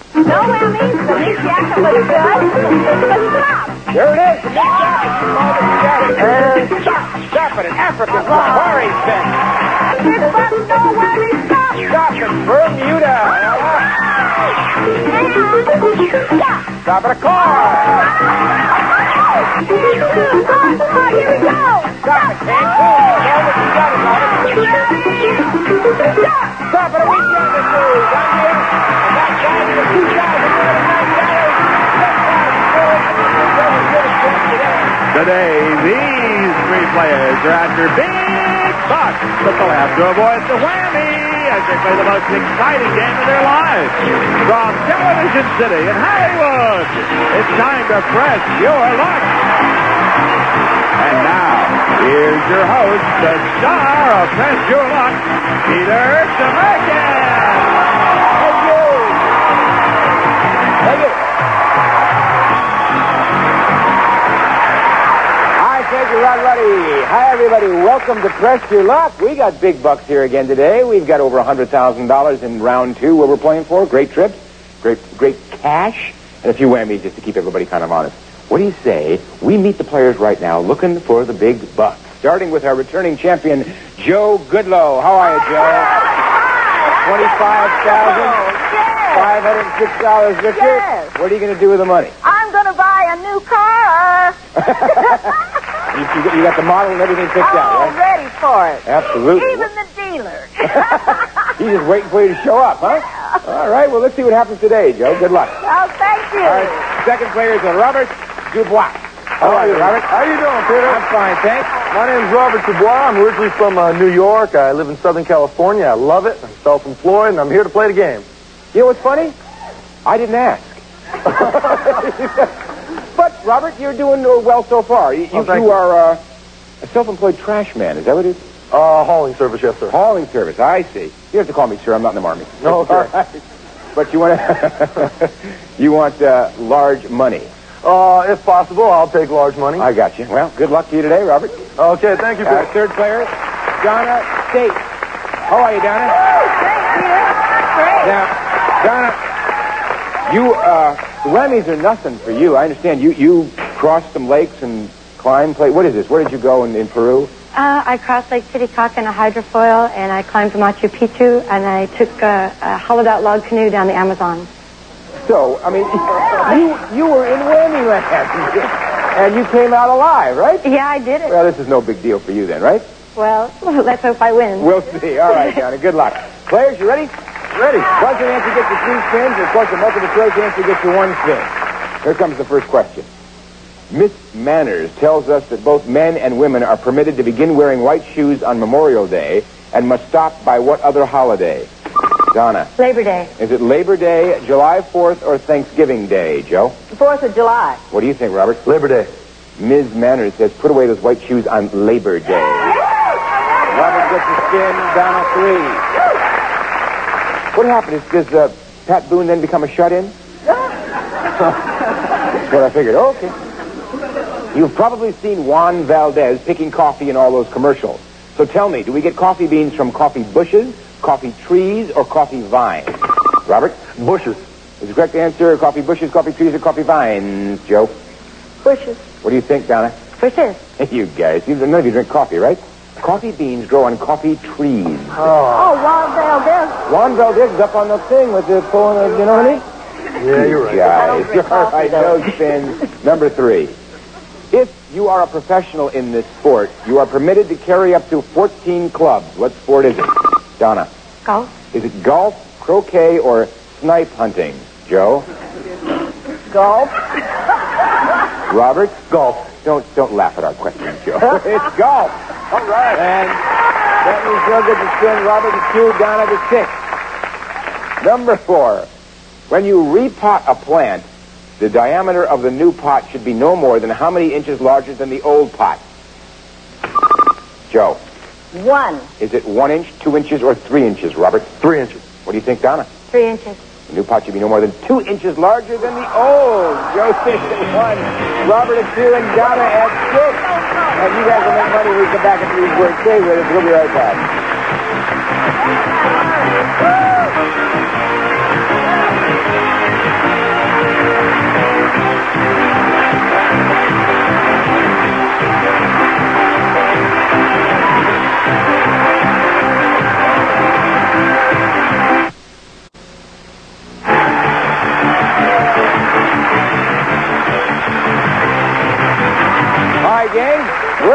No whammies. The meat jacket looks good. But stop. There it is. The meat jacket. You call it the jacket. And stop it. An African safari set. Big bucks, no whammies. Stop. Stop it. Bermuda. Stop. Stop at a car. Oh, here we go. Stop it. Cancun. You know what you got it, Robert. Stop at a weekend or two. Down here. And that guy to the $2,000. Today, these three players are after big bucks, but they'll have to avoid the whammy as they play the most exciting game of their lives. From Television City in Hollywood, it's time to press your luck. And now, here's your host, the star of Press Your Luck, Peter Tomarken. Thank you. Thank you. Thank you, Rod Ruddy. Hi, everybody. Welcome to Press Your Luck. We got big bucks here again today. We've got over $100,000 in round two where we're playing for. Great trips, great cash, and a few whammies just to keep everybody kind of honest. What do you say we meet the players right now looking for the big bucks? Starting with our returning champion, Joe Goodlow. How are you, Joe? $25,506, Richard. Yes. What are you going to do with the money? I'm going to buy a new car. You got the model and everything picked out, right? Ready for it. Absolutely. Even the dealer. He's just waiting for you to show up, huh? All right, well, let's see what happens today, Joe. Good luck. Oh, thank you. All right, second player is Robert Dubois. How are you, Robert? How you doing, Peter? I'm fine, thanks. My name's Robert Dubois. I'm originally from New York. I live in Southern California. I love it. I'm self-employed, and I'm here to play the game. You know what's funny? I didn't ask. But, Robert, you're doing well so far. You are a self-employed trash man. Is that what it is? Hauling service, yes, sir. Hauling service, I see. You have to call me sir. I'm not in the Army. No, okay. Right. But you want you want large money. If possible, I'll take large money. I got you. Well, good luck to you today, Robert. Okay, thank you, Peter. Third player, Donna State. How are you, Donna? Thank you. Great. Now, Donna, you, the whammies are nothing for you. I understand you crossed some lakes and climbed. What is this? Where did you go in Peru? I crossed Lake Titicaca in a hydrofoil, and I climbed to Machu Picchu, and I took a hollowed-out log canoe down the Amazon. So, I mean, you were in whammy land, and you came out alive, right? Yeah, I did it. Well, this is no big deal for you then, right? Well, let's hope I win. We'll see. All right, Donna, good luck. Players, you ready? Ready. Question answer gets you 3 spins, and of course the multiple choice answer gets you 1 spin. Here comes the first question. Miss Manners tells us that both men and women are permitted to begin wearing white shoes on Memorial Day and must stop by what other holiday? Donna. Labor Day. Is it Labor Day, July 4th, or Thanksgiving Day, Joe? 4th of July. What do you think, Robert? Labor Day. Ms. Manners says put away those white shoes on Labor Day. Robert gets a spin, Donna 3. What happened? Does Pat Boone then become a shut-in? That's what I figured. Okay. You've probably seen Juan Valdez picking coffee in all those commercials. So tell me, do we get coffee beans from coffee bushes, coffee trees, or coffee vines? Robert? Bushes. Is the correct answer coffee bushes, coffee trees, or coffee vines, Joe? Bushes. What do you think, Donna? Bushes. You guys, none of you drink coffee, right? Coffee beans grow on coffee trees. Oh, Juan Valdez. Juan Valdez is up on the thing with the pulling of, you know what I mean? Yeah, you're right. Guys, all right, no spins. Number 3. If you are a professional in this sport, you are permitted to carry up to 14 clubs. What sport is it? Donna. Golf. Is it golf, croquet, or snipe hunting? Joe? Golf. Robert? Golf. Don't laugh at our questions, Joe. It's golf. All right. And that means Joe gets a spin, Robert is 2, Donna to 6. Number 4. When you repot a plant, the diameter of the new pot should be no more than how many inches larger than the old pot? Joe. 1. Is it 1 inch, 2 inches, or 3 inches, Robert? 3 inches. What do you think, Donna? 3 inches. The new pot should be no more than 2 inches larger than the old. Joe sits at 1, Robert at 2, and Donna at 6. And you guys will make money when we come back into these words. Stay with us. We'll be right back.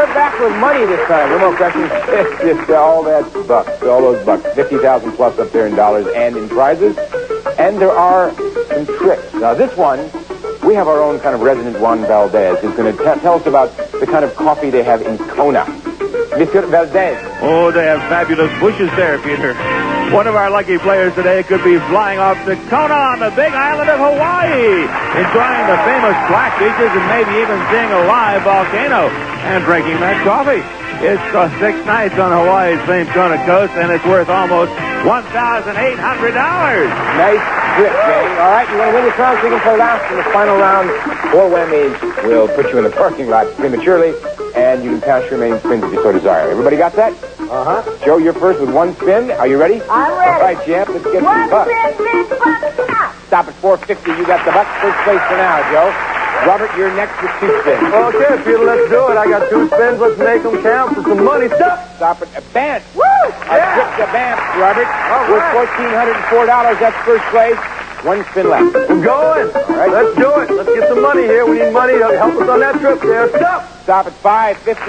we're back with money this time. No more questions. Just all that bucks, all those bucks. 50,000 plus up there in dollars and in prizes. And there are some tricks. Now, this one, we have our own kind of resident Juan Valdez who's going to tell us about the kind of coffee they have in Kona. Mr. Valdez. Oh, they have fabulous bushes there, Peter. One of our lucky players today could be flying off to Kona on the big island of Hawaii, enjoying the famous black beaches and maybe even seeing a live volcano and drinking that coffee. It's 6 nights on Hawaii's famed Kona coast, and it's worth almost $1,800. Nice trip, Jay. All right, you want to win this round so you can play last in the final round. 4 whammies will put you in the parking lot prematurely, and you can pass your remaining spins if you so desire. Everybody got that? Uh-huh. Joe, you're first with 1 spin. Are you ready? I'm ready. All right, champ, let's get some bucks. Big bucks, stop. Stop at $4.50. You got the bucks. First place for now, Joe. Robert, you're next with 2 spins. Okay, Peter, let's do it. I got 2 spins. Let's make them count for some money. Stop! Stop at Banff. Woo! A trip to Banff, Robert. All With right. $1,404. That's first place. 1 spin left. We're going. All right. Let's do it. Let's get some money here. We need money to help us on that trip there. Stop! Stop at $5.50.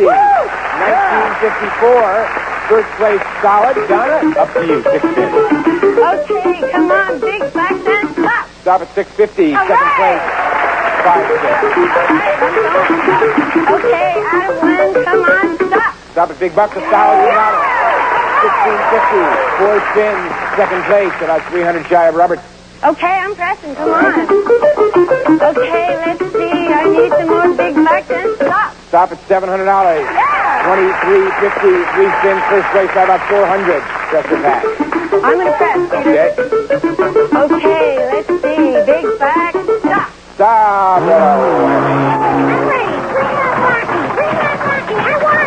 1954. First place solid. Donna, up to you. 6 spins. Okay, come on, big back then, stop. Stop at $6.50. All Second right. place. 5 spins. Okay, out of 1, come on, stop. Stop at Big Bucks. A solid $1. 16.50. 4 spins. Second place. About 300 shy of Robert. Okay, I'm pressing, come on. Okay, let's see, I need some more big back then, stop. Stop at $700. Yeah. 23.50. 3 spins. First place by about 400. Press the pass. I'm going to press, Peter. Okay. Okay, let's see, big back, stop. Stop. I'm ready. Bring that marking. I want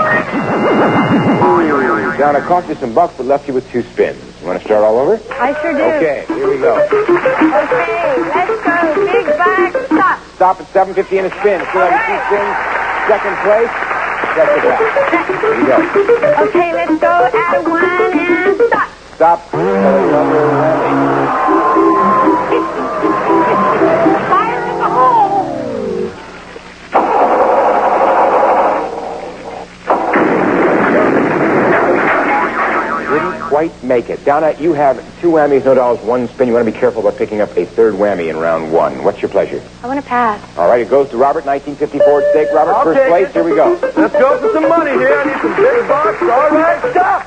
him. Donna cost you some bucks but left you with 2 spins. You want to start all over? I sure do. Okay, here we go. Okay, let's go, big back, stop. Stop at $7.50 in a spin. Still have 2 spins. Second place. Press the pass. Here we go. Okay, let's go, out of 1 and stop. Stop. Another whammy. Fire in the hole. Didn't quite make it. Donna, you have 2 whammies, no dollars, 1 spin. You want to be careful about picking up a 3rd whammy in round 1. What's your pleasure? I want to pass. All right, it goes to Robert, 1954 at stake. Robert, I'll first take place. it. Here we go. Let's go for some money here. I need some big bucks. All right, stop!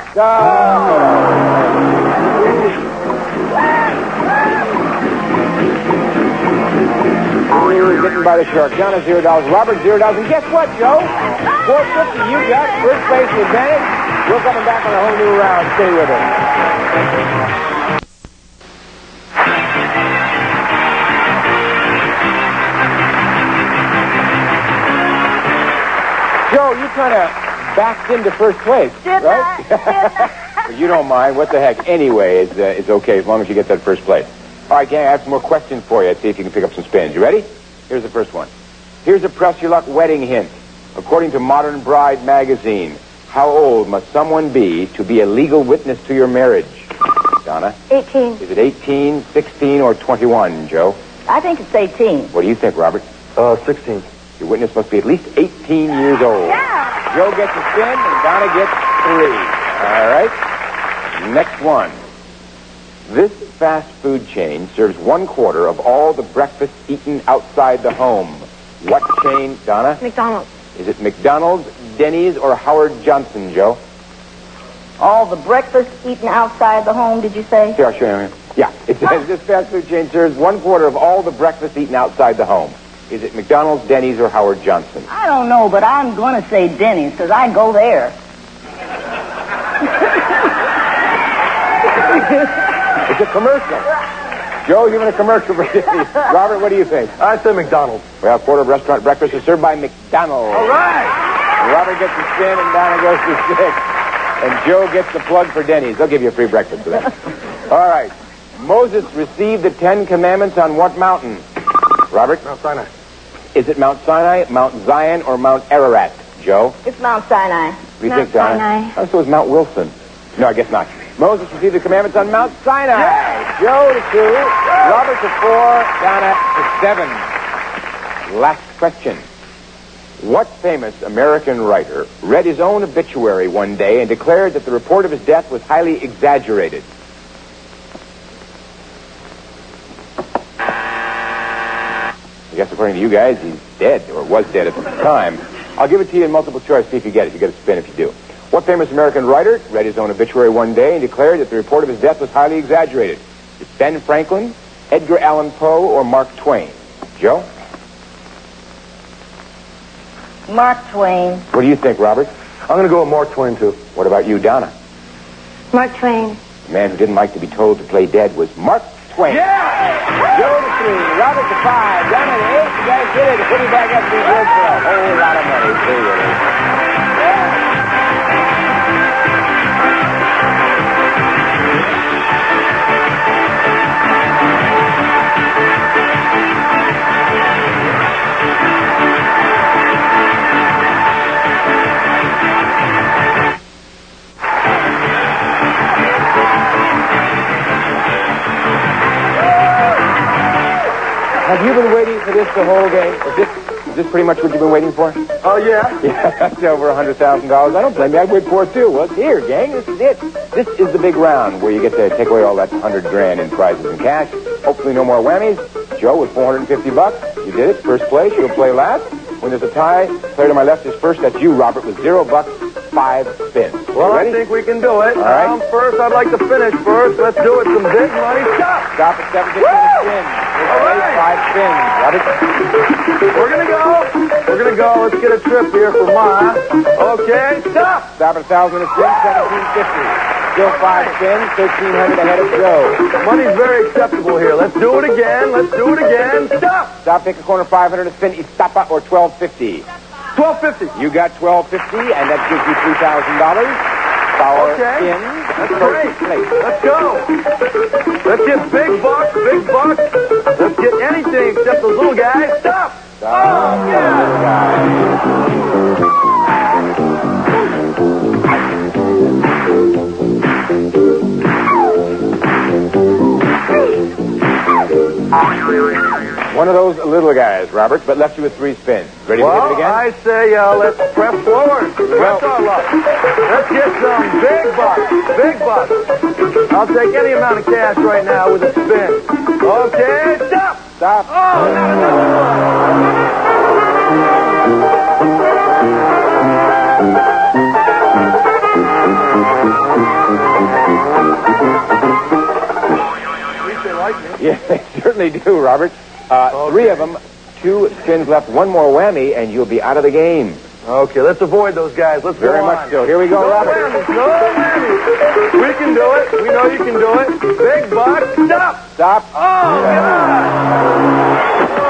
Bitten by the shark. Donna, $0. Robert, $0. And guess what, Joe? $4.50. You got first place advantage. We're coming back on a whole new round. Stay with us. Joe, you kind of backed into first place, right? But you don't mind. What the heck? Anyway, it's okay as long as you get that first place. All right, gang, I have some more questions for you. Let's see if you can pick up some spins. You ready? Here's the first one. Here's a Press Your Luck wedding hint. According to Modern Bride magazine, how old must someone be to be a legal witness to your marriage? Donna? 18. Is it 18, 16, or 21, Joe? I think it's 18. What do you think, Robert? 16. Your witness must be at least 18 years old. Yeah. Joe gets a spin, and Donna gets 3. All right. Next one. This fast food chain serves 1/4 of all the breakfast eaten outside the home. What chain, Donna? McDonald's. Is it McDonald's, Denny's, or Howard Johnson, Joe? All the breakfast eaten outside the home, did you say? Here, I'll show you. Yeah, it says this fast food chain serves 1/4 of all the breakfast eaten outside the home. Is it McDonald's, Denny's, or Howard Johnson? I don't know, but I'm going to say Denny's because I go there. It's a commercial. Joe, you're in a commercial for Denny's. Robert, what do you think? I say McDonald's. Well, 1/4 of restaurant breakfast is served by McDonald's. All right. Robert gets the spin, and Donna goes to 6. And Joe gets the plug for Denny's. They'll give you a free breakfast for that. All right. Moses received the 10 Commandments on what mountain? Robert? Mount Sinai. Is it Mount Sinai, Mount Zion, or Mount Ararat? Joe? It's Mount Sinai. What do you Mount think, Donna? Sinai. Oh, so it's Mount Wilson. No, I guess not. Moses received the commandments on Mount Sinai. Joe to 2, Robert to 4, Donna to 7. Last question. What famous American writer read his own obituary one day and declared that the report of his death was highly exaggerated? I guess according to you guys, he's dead, or was dead at the time. I'll give it to you in multiple choice, see if you get it. You get a spin if you do. What famous American writer read his own obituary one day and declared that the report of his death was highly exaggerated? Is it Ben Franklin, Edgar Allan Poe, or Mark Twain? Joe? Mark Twain. What do you think, Robert? I'm going to go with Mark Twain, too. What about you, Donna? Mark Twain. The man who didn't like to be told to play dead was Mark Twain. Yeah! Joe to 3, Robert to 5, Donna to 8. You guys did it. Put him back up to his work for a whole lot of money. See you later. Have you been waiting for this the whole game? Is this pretty much what you've been waiting for? Oh, yeah? Yeah, that's over $100,000. I don't blame you. I'd wait for it, too. Well, it's here, gang. This is it. This is the big round where you get to take away all that $100,000 in prizes and cash. Hopefully no more whammies. Joe with $450. You did it. First place. You'll play last. When there's a tie, player to my left is first. That's you, Robert, with $0, 5 spins. Well, Ready? I think we can do it. All right. I'm first. I'd like to finish first. Let's do it. Some big money. Stop! Stop at 7 spin. All right. 5 spins. Robert? We're going to go. We're going to go. Let's get a trip here for Ma. Okay, stop! Stop at 1,000 a spin, 1750. Still 5 spins, 1,300 ahead of Joe. Money's very acceptable here. Let's do it again. Let's do it again. Stop! Stop, pick a corner, 500 a spin, Istapa or 1250. 1250. You got 1250, and that gives you $3,000. Power Okay. spins. That's First great. place. Let's go. Let's get big bucks, big bucks. Let's get anything except those little guys. Stop! Stop. Oh, yeah. One of those little guys, Robert, but left you with 3 spins. Ready to hit it again? I say let's press forward. Press our luck. Let's get some big bucks. Big bucks. I'll take any amount of cash right now with a spin. Okay, stop! Stop. Oh, not another one. Yeah, they certainly do, Robert. 3 of them, 2 spins left, 1 more whammy, and you'll be out of the game. Okay, let's avoid those guys. Let's Very go much on. so. Here we go, No Robert. whammies, no whammies. We can do it. We know you can do it. Big bucks. Stop. Stop. Oh, God.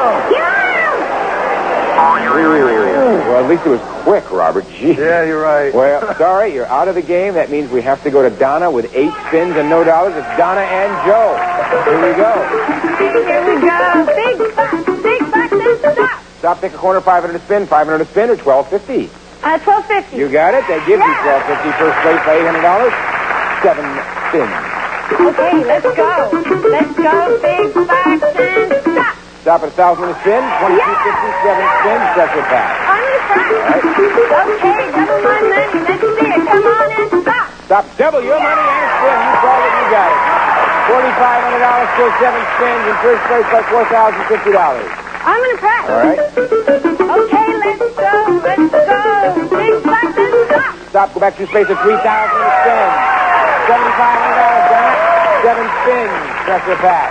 Well, at least it was quick, Robert. Gee. Yeah, you're right. Well, sorry, you're out of the game. That means we have to go to Donna with 8 spins and no dollars. It's Donna and Joe. Here we go. Here we go. Big bucks and stop. Stop, pick a corner, 500 a spin, 500 a spin, or 1250. 1250. You got it. That gives you 1250 first place by $800. 7 spins. Okay, let's go. Let's go, big bucks and stop. Stop at 1,000 a spin, 2250, 7 spins, pressure pass. I'm going to try. Okay, double my money. Let's see it. Come on and stop. Stop, double your money and spin. You called it, you got it. $4,500, still 7 spins, in first place by $4,050. I'm going to press. All right. Okay, let's go. Let's go. Big bucks and stop. Stop, go back to space at 3,000 a spin. $7,500, Donna. 7 spins, pressure pass.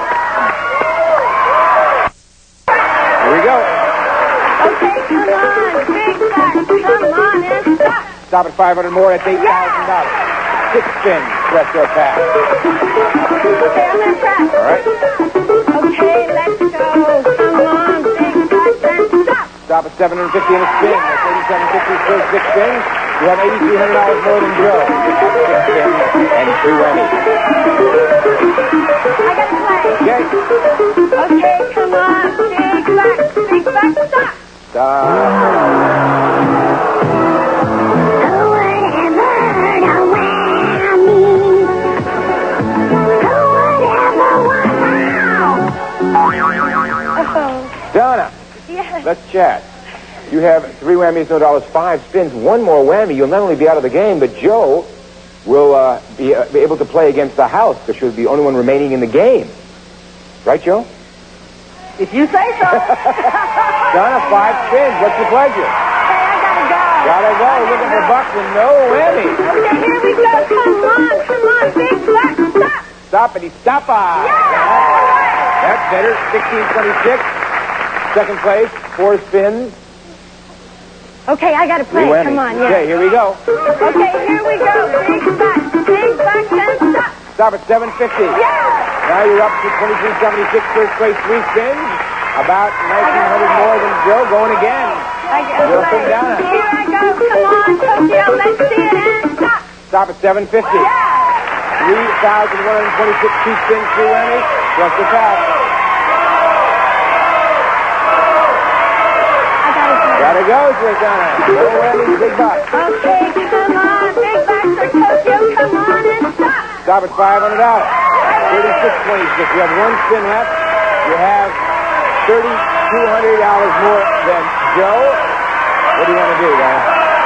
Here we go. Okay, come on. Big bucks. Come on and stop. Stop at 500 more, that's $8,000. 6 spins, pressure pass. Okay, I'm going to press. All right. Okay, let's go. Come on, big bucks and stop. Stop at 750 and a spin. That's 8,750 first 6 spins. You have $8,300 more than Joe. 6 spins and 2 whammies. I got to play. Okay. Okay, come on. Big bucks, stop. Stop. Donna, Yes. let's chat. You have 3 whammies, no dollars, 5 spins, 1 more whammy. You'll not only be out of the game, but Joe will be able to play against the house because she'll be the only one remaining in the game. Right, Joe? If you say so. Donna, 5 spins. What's your pleasure? Hey, I gotta go. Gotta go. Looking for bucks and no whammy. Okay, here we go. Come on. Big buck, stop. Stoppity stoppa. That's better. 1626. Second place. 4 spins. Okay, I gotta 3 play. whammies. Come on, yeah. Okay, here we go. Okay, here we go. Big buck, and stop. Stop at 750. Yeah. Now you're up to 2376. First place, 3 spins. About 1,900 more than Joe. Going again. I gotta Joe play. from Donna. Here I go. Come on, Tokyo. Let's see it, and stop. Stop at 750. Yeah. 3,126. 2 spins, 3 whammies. Plus the pass. I gotta play. Gotta go, Donna. No whammies, big bucks. Okay, come on. Big buck for Tokyo. Come on, and stop. Stop at $500. 3626. You have 1 spin left. You have $3,200 more than Joe. What do you want to do, Donna?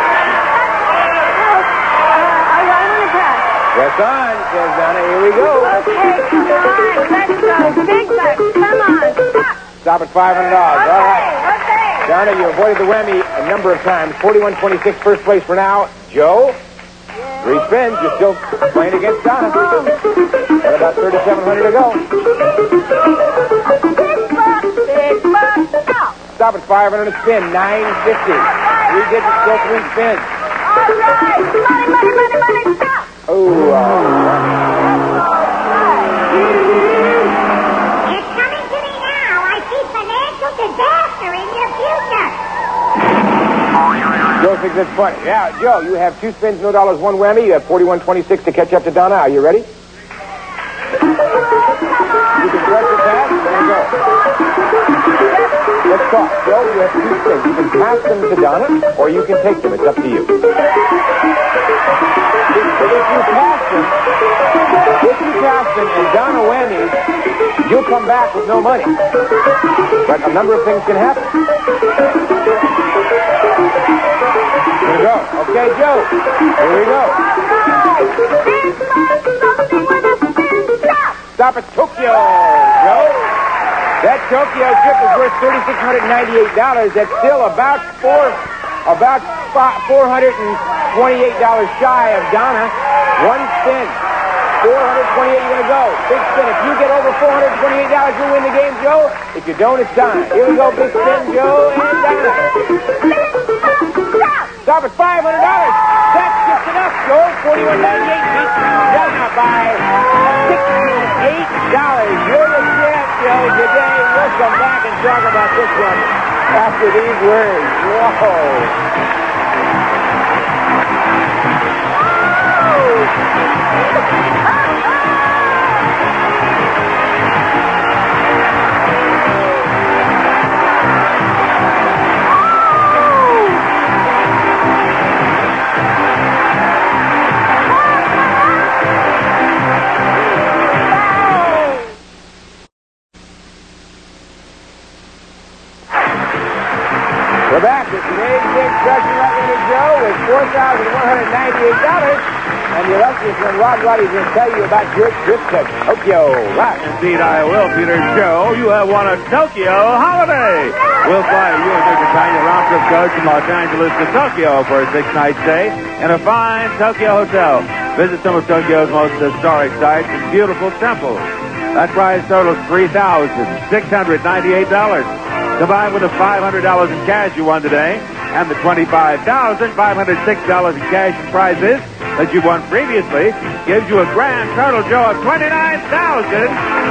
I want to pass. Press on, says Donna. Here we go. Okay, come on. Let's go. Big buck. Come on. Stop. Stop at $500. All right. Okay. Donna, you avoided the whammy a number of times. 4126, first place for now. Joe, 3 spins. You're still playing against Donna. Got about 3,700 to go. Big buck. Stop. Stop at 500 a spin. 950. 3 digits, still 3 spins. All right. Money. Stop. Oh, It's coming to me now. I see financial disaster in your future. Joe thinks it's funny. Yeah, Joe, you have 2 spins, no dollars, 1 whammy. You have 4126 to catch up to Donna. Are you ready? You can press the pass. There you go. Let's talk. Joe, you have 2 spins. You can pass them to Donna, or you can take them. It's up to you. If you pass them and Donna whammies, you'll come back with no money. But a number of things can happen. Here we go. Okay, Joe. Here we go. Stop at Tokyo, Joe. That Tokyo trip is worth $3,698. That's still about $428 shy of Donna. 1 spin. 428, you're going to go. Big spin. If you get over $428, you win the game, Joe. If you don't, it's Donna. Here we go. Big spin, Joe, and Donna. Stop at $500. That's just enough, Joe. $41.98 beats Donna by $68. You're the champ, Joe, today. We'll come back and talk about this one after these words. Whoa. We're back. It's today's big treasure luck winner, Joe, with $4,198. And the illustrious one, Rod Roddy's going to tell you about your trip to Tokyo. Rock. Indeed, I will, Peter. Joe, you have won a Tokyo holiday. We'll fly you and your companion round-trip coach from Los Angeles to Tokyo for a 6-night stay in a fine Tokyo hotel. Visit some of Tokyo's most historic sites and beautiful temples. That prize totals $3,698. Combined with the $500 in cash you won today and the $25,506 in cash and prizes that you won previously, gives you a grand total, Joe, of $29,704.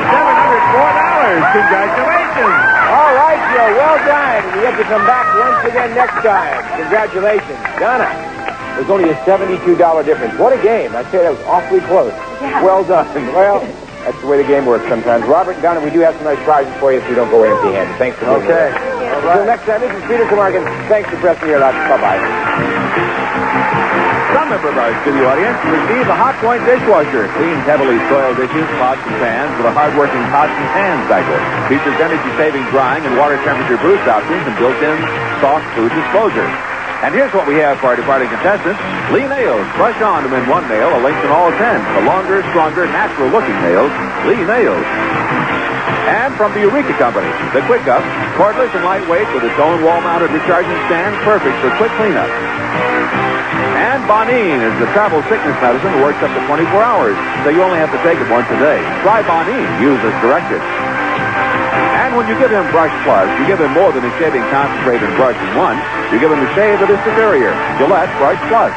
Congratulations. All right, Joe. Well done. You have to come back once again next time. Congratulations. Donna, there's only a $72 difference. What a game. I say that was awfully close. Yeah. Well done. Well, that's the way the game works sometimes. Robert and Donna, we do have some nice prizes for you if you don't go empty-handed. Thanks for being here. Okay. All right. Until next time, this is Peter Tamarkin. Thanks for pressing your luck. Bye-bye. Some member of our studio audience received the Hot Point dishwasher. Cleans heavily soiled dishes, pots, and pans with a hard-working pots and pan cycle. Features energy-saving drying and water temperature boost options and built-in soft food disclosure. And here's what we have for our departing contestants. Lee Nails. Brush on to mend one nail, a length in all 10. For longer, stronger, natural-looking nails, Lee Nails. And from the Eureka Company, the Quick Up, cordless and lightweight with its own wall-mounted recharging stand, perfect for quick cleanup. And Bonine is the travel sickness medicine that works up to 24 hours, so you only have to take it once a day. Try Bonine. Use as directed. And when you give him Brush Plus, you give him more than a shaving concentrate and brush in one. You give him the shave that is superior. Gillette Brush Plus.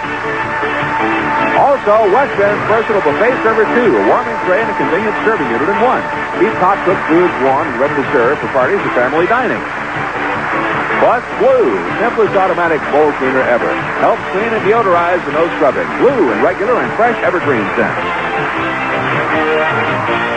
Also, West Bend's Versatile Buffet Server 2, a warming tray and a convenient serving unit in one. Keeps hot cooked foods warm and ready to serve for parties or family dining. Plus, Blue, simplest automatic bowl cleaner ever. Helps clean and deodorize with no scrubbing. Blue in regular and fresh evergreen scent.